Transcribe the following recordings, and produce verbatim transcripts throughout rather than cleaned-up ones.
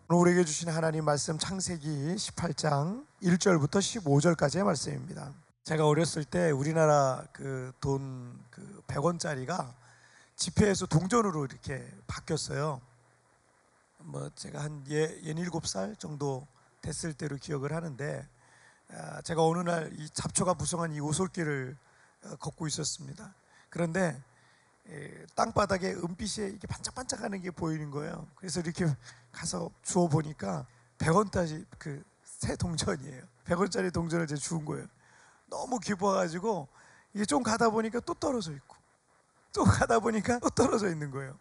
오늘 우리에게 주신 하나님 말씀 창세기 십팔 장 일 절부터 십오 절까지의 말씀입니다. 제가 어렸을 때 우리나라 그 돈 그 백 원짜리가 지폐에서 동전으로 이렇게 바뀌었어요. 뭐 제가 한 예, 예닐곱 살 정도 됐을 때로 기억을 하는데, 제가 어느 날 이 잡초가 무성한 이 오솔길을 걷고 있었습니다. 그런데 땅바닥에 은빛이 이렇게 반짝반짝하는 게 보이는 거예요. 그래서 이렇게 가서 주워 보니까 백 원짜리 그 새 동전이에요. 백 원짜리 동전을 제가 주운 거예요. 너무 기뻐가지고 이게 좀 가다 보니까 또 떨어져 있고, 또 가다 보니까 또 떨어져 있는 거예요.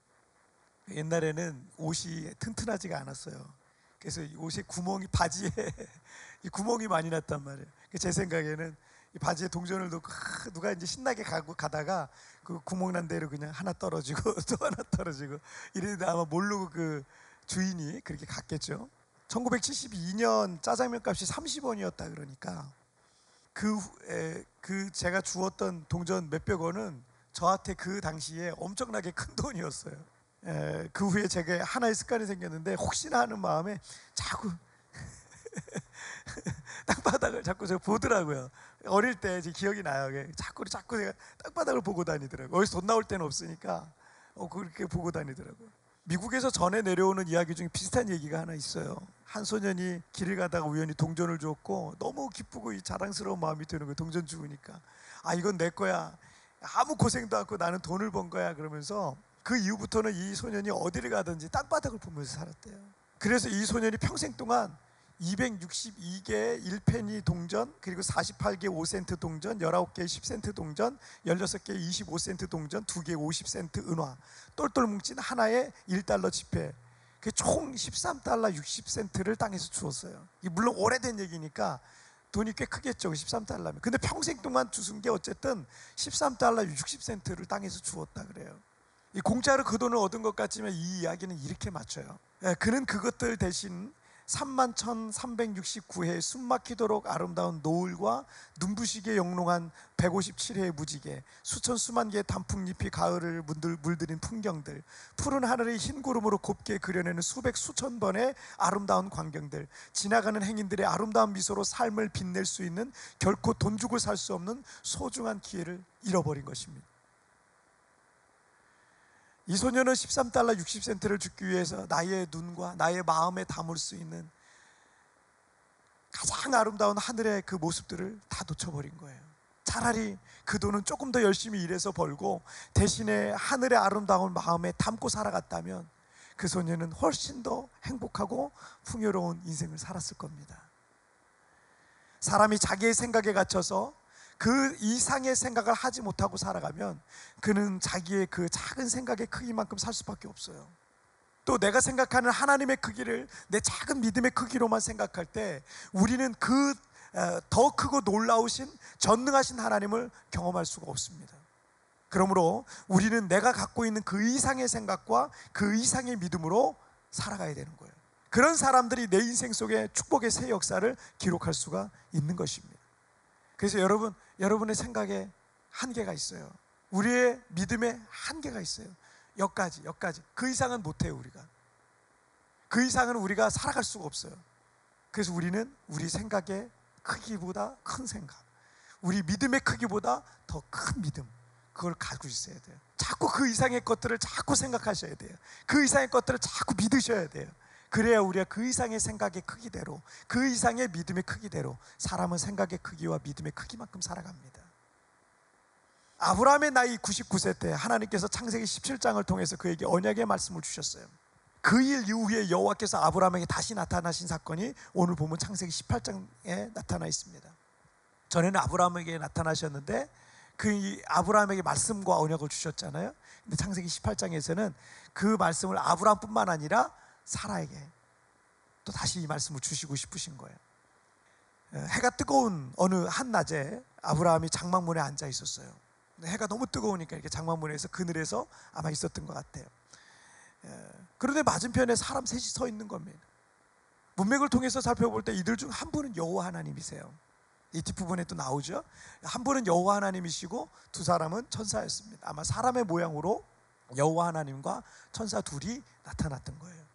옛날에는 옷이 튼튼하지가 않았어요. 그래서 이 옷에 구멍이, 바지에 이 구멍이 많이 났단 말이에요. 제 생각에는 이 바지에 동전을 넣고 누가 이제 신나게 가고 가다가 그 구멍 난 대로 그냥 하나 떨어지고 또 하나 떨어지고 이랬는데, 아마 모르고 그 주인이 그렇게 갔겠죠. 천구백칠십이 년 짜장면 값이 삼십 원이었다 그러니까 그, 에, 그 제가 주었던 동전 몇백 원은 저한테 그 당시에 엄청나게 큰 돈이었어요. 에, 그 후에 제가 하나의 습관이 생겼는데, 혹시나 하는 마음에 자꾸 땅바닥을 자꾸 제가 보더라고요. 어릴 때 제 기억이 나요. 자꾸 자꾸 제가 땅바닥을 보고 다니더라고요. 어디서 돈 나올 때는 없으니까 어, 그렇게 보고 다니더라고요. 미국에서 전해 내려오는 이야기 중에 비슷한 얘기가 하나 있어요. 한 소년이 길을 가다가 우연히 동전을 주었고 너무 기쁘고 이 자랑스러운 마음이 드는 거예요. 동전 주우니까 아, 이건 내 거야, 아무 고생도 않고 나는 돈을 번 거야 그러면서 그 이후부터는 이 소년이 어디를 가든지 땅바닥을 보면서 살았대요. 그래서 이 소년이 평생 동안 이백육십이 개의 일 페니 동전, 그리고 사십팔 개 오 센트 동전, 열아홉 개의 십 센트 동전, 열여섯 개의 이십오 센트 동전, 두 개의 오십 센트 은화, 똘똘 뭉친 하나의 일 달러 지폐, 그 총 십삼 달러 육십 센트를 땅에서 주었어요. 물론 오래된 얘기니까 돈이 꽤 크겠죠, 십삼 달러면. 근데 평생 동안 주순 게 어쨌든 십삼 달러 육십 센트를 땅에서 주었다 그래요. 이 공짜로 그 돈을 얻은 것 같지만 이 이야기는 이렇게 맞춰요. 그는 그것들 대신 삼만 천삼백육십구 회 숨막히도록 아름다운 노을과 눈부시게 영롱한 백오십칠 회의 무지개, 수천 수만 개의 단풍잎이 가을을 물들인 풍경들, 푸른 하늘의 흰 구름으로 곱게 그려내는 수백 수천 번의 아름다운 광경들, 지나가는 행인들의 아름다운 미소로 삶을 빛낼 수 있는 결코 돈 주고 살 수 없는 소중한 기회를 잃어버린 것입니다. 이 소년은 십삼 달러 육십 센트를 주기 위해서 나의 눈과 나의 마음에 담을 수 있는 가장 아름다운 하늘의 그 모습들을 다 놓쳐버린 거예요. 차라리 그 돈은 조금 더 열심히 일해서 벌고 대신에 하늘의 아름다운 마음에 담고 살아갔다면 그 소년은 훨씬 더 행복하고 풍요로운 인생을 살았을 겁니다. 사람이 자기의 생각에 갇혀서 그 이상의 생각을 하지 못하고 살아가면 그는 자기의 그 작은 생각의 크기만큼 살 수밖에 없어요. 또 내가 생각하는 하나님의 크기를 내 작은 믿음의 크기로만 생각할 때 우리는 그 더 크고 놀라우신 전능하신 하나님을 경험할 수가 없습니다. 그러므로 우리는 내가 갖고 있는 그 이상의 생각과 그 이상의 믿음으로 살아가야 되는 거예요. 그런 사람들이 내 인생 속에 축복의 새 역사를 기록할 수가 있는 것입니다. 그래서 여러분, 여러분의 생각에 한계가 있어요. 우리의 믿음에 한계가 있어요. 여기까지, 여기까지. 그 이상은 못해요. 우리가 그 이상은 우리가 살아갈 수가 없어요. 그래서 우리는 우리 생각의 크기보다 큰 생각, 우리 믿음의 크기보다 더 큰 믿음, 그걸 가지고 있어야 돼요. 자꾸 그 이상의 것들을 자꾸 생각하셔야 돼요. 그 이상의 것들을 자꾸 믿으셔야 돼요. 그래야 우리가 그 이상의 생각의 크기대로, 그 이상의 믿음의 크기대로, 사람은 생각의 크기와 믿음의 크기만큼 살아갑니다. 아브라함의 나이 구십구 세 때 하나님께서 창세기 십칠 장을 통해서 그에게 언약의 말씀을 주셨어요. 그 일 이후에 여호와께서 아브라함에게 다시 나타나신 사건이 오늘 보면 창세기 십팔 장에 나타나 있습니다. 전에는 아브라함에게 나타나셨는데 그 아브라함에게 말씀과 언약을 주셨잖아요. 근데 창세기 십팔 장에서는 그 말씀을 아브라함뿐만 아니라 사라에게 또 다시 이 말씀을 주시고 싶으신 거예요. 해가 뜨거운 어느 한낮에 아브라함이 장막문에 앉아 있었어요. 해가 너무 뜨거우니까 이렇게 장막문에서 그늘에서 아마 있었던 것 같아요. 그런데 맞은편에 사람 셋이 서 있는 겁니다. 문맥을 통해서 살펴볼 때 이들 중 한 분은 여호와 하나님이세요. 이 뒷부분에 또 나오죠. 한 분은 여호와 하나님이시고 두 사람은 천사였습니다. 아마 사람의 모양으로 여호와 하나님과 천사 둘이 나타났던 거예요.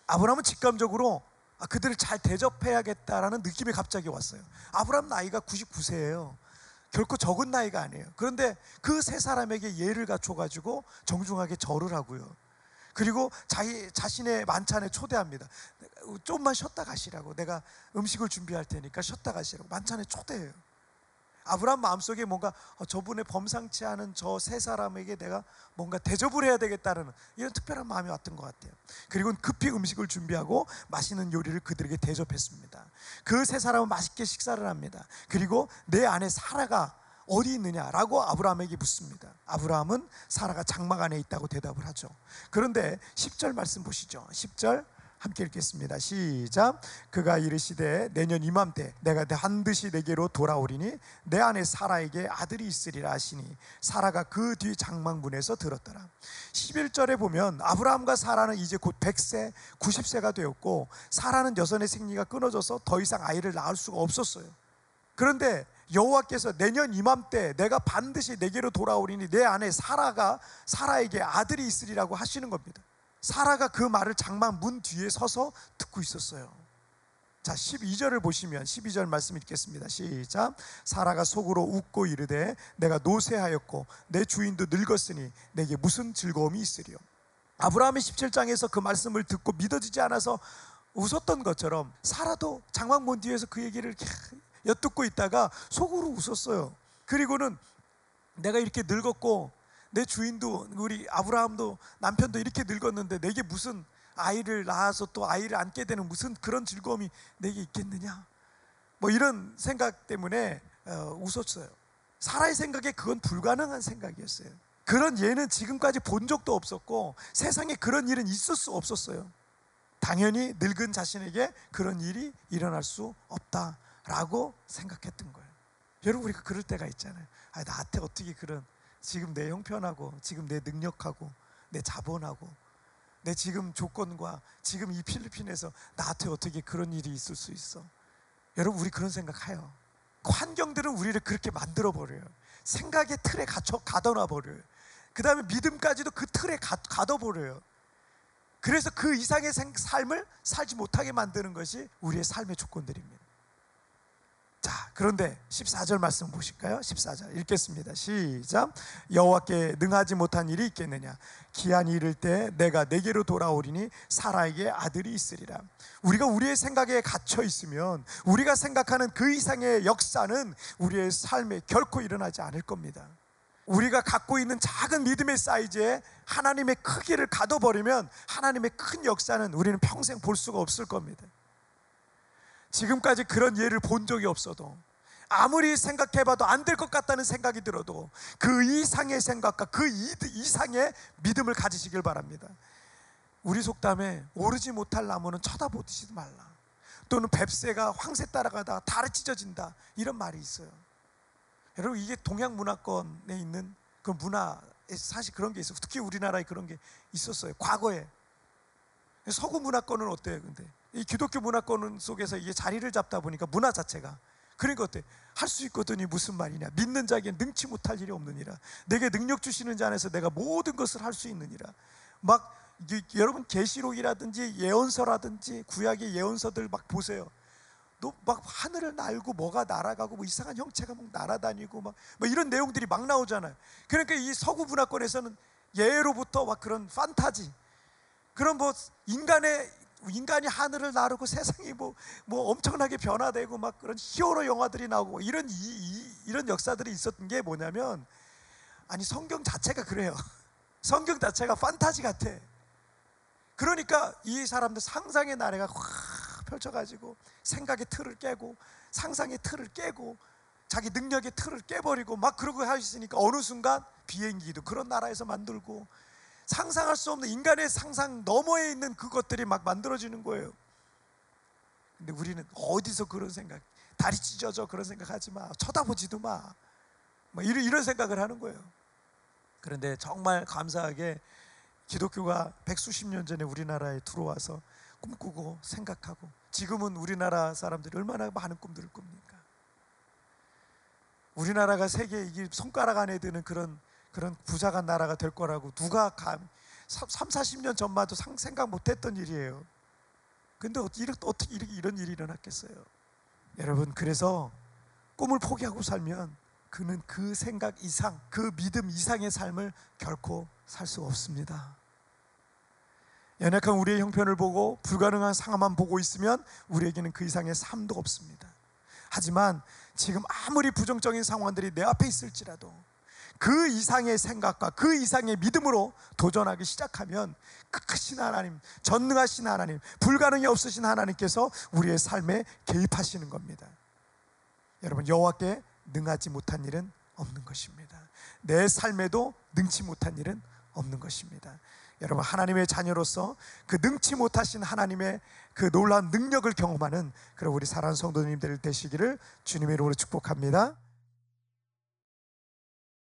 아브라함은 직감적으로 아, 그들을 잘 대접해야겠다라는 느낌이 갑자기 왔어요. 아브라함 나이가 구십구 세예요. 결코 적은 나이가 아니에요. 그런데 그 세 사람에게 예를 갖춰가지고 정중하게 절을 하고요. 그리고 자기, 자신의 만찬에 초대합니다. 좀만 쉬었다 가시라고, 내가 음식을 준비할 테니까 쉬었다 가시라고 만찬에 초대해요. 아브라함 마음속에 뭔가 어, 저분의 범상치 않은 저 세 사람에게 내가 뭔가 대접을 해야 되겠다는 이런 특별한 마음이 왔던 것 같아요. 그리고 급히 음식을 준비하고 맛있는 요리를 그들에게 대접했습니다. 그 세 사람은 맛있게 식사를 합니다. 그리고 내 아내 사라가 어디 있느냐라고 아브라함에게 묻습니다. 아브라함은 사라가 장막 안에 있다고 대답을 하죠. 그런데 십 절 말씀 보시죠. 십 절 함께 읽겠습니다. 시작. 그가 이르시되 내년 이맘때 내가 반드시 내게로 돌아오리니 내 아내 사라에게 아들이 있으리라 하시니 사라가 그 뒤 장막문에서 들었더라. 십일 절에 보면 아브라함과 사라는 이제 곧 백 세, 구십 세가 되었고 사라는 여선의 생리가 끊어져서 더 이상 아이를 낳을 수가 없었어요. 그런데 여호와께서 내년 이맘때 내가 반드시 내게로 돌아오리니 내 아내 사라가 사라에게 아들이 있으리라고 하시는 겁니다. 사라가 그 말을 장막 문 뒤에 서서 듣고 있었어요. 자, 십이 절을 보시면 십이 절 말씀 읽겠습니다. 시작. 사라가 속으로 웃고 이르되 내가 노쇠하였고 내 주인도 늙었으니 내게 무슨 즐거움이 있으리요. 아브라함이 십칠 장에서 그 말씀을 듣고 믿어지지 않아서 웃었던 것처럼 사라도 장막 문 뒤에서 그 얘기를 엿듣고 있다가 속으로 웃었어요. 그리고는 내가 이렇게 늙었고 내 주인도, 우리 아브라함도 남편도 이렇게 늙었는데 내게 무슨 아이를 낳아서 또 아이를 안게 되는 무슨 그런 즐거움이 내게 있겠느냐, 뭐 이런 생각 때문에 어, 웃었어요. 사라의 생각에 그건 불가능한 생각이었어요. 그런 예는 지금까지 본 적도 없었고 세상에 그런 일은 있을 수 없었어요. 당연히 늙은 자신에게 그런 일이 일어날 수 없다라고 생각했던 거예요. 여러분, 우리가 그럴 때가 있잖아요. 아, 나한테 어떻게 그런, 지금 내 형편하고 지금 내 능력하고 내 자본하고 내 지금 조건과 지금 이 필리핀에서 나한테 어떻게 그런 일이 있을 수 있어. 여러분, 우리 그런 생각해요. 환경들은 우리를 그렇게 만들어버려요. 생각의 틀에 갇혀 가둬놔버려요. 그 다음에 믿음까지도 그 틀에 가, 가둬버려요. 그래서 그 이상의 삶을 살지 못하게 만드는 것이 우리의 삶의 조건들입니다. 자, 그런데 십사 절 말씀 보실까요? 십사 절 읽겠습니다. 시작. 여호와께 능하지 못한 일이 있겠느냐. 기한이 이를 때 내가 내게로 돌아오리니 사라에게 아들이 있으리라. 우리가 우리의 생각에 갇혀 있으면 우리가 생각하는 그 이상의 역사는 우리의 삶에 결코 일어나지 않을 겁니다. 우리가 갖고 있는 작은 믿음의 사이즈에 하나님의 크기를 가둬버리면 하나님의 큰 역사는 우리는 평생 볼 수가 없을 겁니다. 지금까지 그런 예를 본 적이 없어도, 아무리 생각해봐도 안 될 것 같다는 생각이 들어도 그 이상의 생각과 그 이상의 믿음을 가지시길 바랍니다. 우리 속담에 오르지 못할 나무는 쳐다보지도 말라, 또는 뱁새가 황새 따라가다가 다리 찢어진다, 이런 말이 있어요. 여러분, 이게 동양 문화권에 있는 그 문화에 사실 그런 게 있어요. 특히 우리나라에 그런 게 있었어요, 과거에. 서구 문화권은 어때요? 근데 이 기독교 문화권 속에서 이게 자리를 잡다 보니까 문화 자체가, 그러니까 어때? 할 수 있거든이 무슨 말이냐. 믿는 자에게 능치 못할 일이 없느니라. 내게 능력 주시는 자 안에서 내가 모든 것을 할 수 있느니라. 막 여러분, 계시록이라든지 예언서라든지 구약의 예언서들 막 보세요. 너 막 하늘을 날고 뭐가 날아가고 뭐 이상한 형체가 막 날아다니고 막, 뭐 이런 내용들이 막 나오잖아요. 그러니까 이 서구 문화권에서는 예로부터 막 그런 판타지, 그런 뭐 인간의 인간이 하늘을 나르고 세상이 뭐, 뭐 엄청나게 변화되고 막 그런 히어로 영화들이 나오고 이런 이, 이, 이런 역사들이 있었던 게 뭐냐면, 아니 성경 자체가 그래요. 성경 자체가 판타지 같아. 그러니까 이 사람들 상상의 나래가 확 펼쳐가지고 생각의 틀을 깨고 상상의 틀을 깨고 자기 능력의 틀을 깨버리고 막 그러고 하시니까 어느 순간 비행기도 그런 나라에서 만들고 상상할 수 없는 인간의 상상 너머에 있는 그것들이 막 만들어지는 거예요. 근데 우리는 어디서 그런 생각, 다리 찢어져 그런 생각하지 마, 쳐다보지도 마, 뭐 이런, 이런 생각을 하는 거예요. 그런데 정말 감사하게 기독교가 백수십 년 전에 우리나라에 들어와서 꿈꾸고 생각하고, 지금은 우리나라 사람들이 얼마나 많은 꿈들을 꿉니까? 우리나라가 세계 이 손가락 안에 드는 그런 그런 부자가 나라가 될 거라고 누가 감, 삼, 사십 년 전만 해도 생각 못했던 일이에요. 근데 어떻게 이렇게, 어떻게 이렇게 이런 일이 일어났겠어요? 여러분, 그래서 꿈을 포기하고 살면 그는 그 생각 이상, 그 믿음 이상의 삶을 결코 살 수 없습니다. 연약한 우리의 형편을 보고 불가능한 상황만 보고 있으면 우리에게는 그 이상의 삶도 없습니다. 하지만 지금 아무리 부정적인 상황들이 내 앞에 있을지라도 그 이상의 생각과 그 이상의 믿음으로 도전하기 시작하면 그 크신 하나님, 전능하신 하나님, 불가능이 없으신 하나님께서 우리의 삶에 개입하시는 겁니다. 여러분, 여호와께 능하지 못한 일은 없는 것입니다. 내 삶에도 능치 못한 일은 없는 것입니다. 여러분, 하나님의 자녀로서 그 능치 못하신 하나님의 그 놀라운 능력을 경험하는 그런 우리 사랑하는 성도님들 되시기를 주님의 이름으로 축복합니다.